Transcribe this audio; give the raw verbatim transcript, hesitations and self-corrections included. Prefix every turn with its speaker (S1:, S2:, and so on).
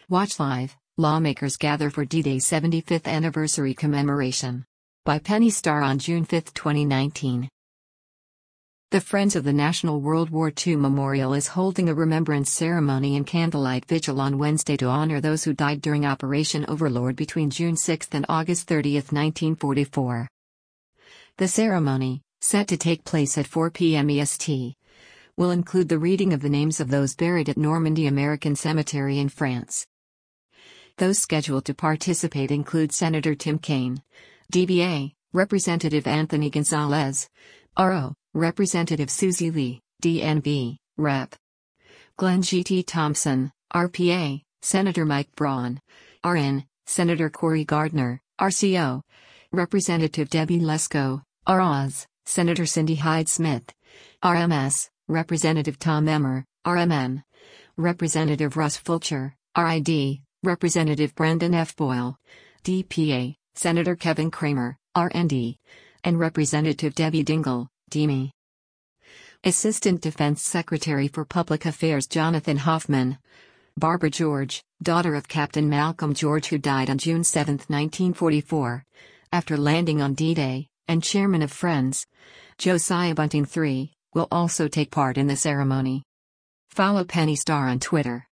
S1: Watch live, lawmakers gather for D-Day seventy-fifth anniversary commemoration. By Penny Starr on June fifth, twenty nineteen. The Friends of the National World War Two Memorial is holding a remembrance ceremony and candlelight vigil on Wednesday to honor those who died during Operation Overlord between June sixth and August thirtieth, nineteen forty-four. The ceremony, set to take place at four p m E S T, will include the reading of the names of those buried at Normandy American Cemetery in France. Those scheduled to participate include Senator Tim Kaine, D B A, Representative Anthony Gonzalez, R O, Representative Susie Lee, D N V, Rep. Glenn G T Thompson, R P A, Senator Mike Braun, R N, Senator Cory Gardner, R C O, Representative Debbie Lesko, R O S, Senator Cindy Hyde-Smith, R M S, Representative Tom Emmer, R M N, Representative Russ Fulcher, R I D, Representative Brendan F. Boyle, D P A, Senator Kevin Cramer, R N D, and Representative Debbie Dingell, D M E. Assistant Defense Secretary for Public Affairs Jonathan Hoffman, Barbara George, daughter of Captain Malcolm George who died on June seventh, nineteen forty-four, after landing on D-Day, and Chairman of Friends, Josiah Bunting the third, will also take part in the ceremony. Follow Penny Starr on Twitter.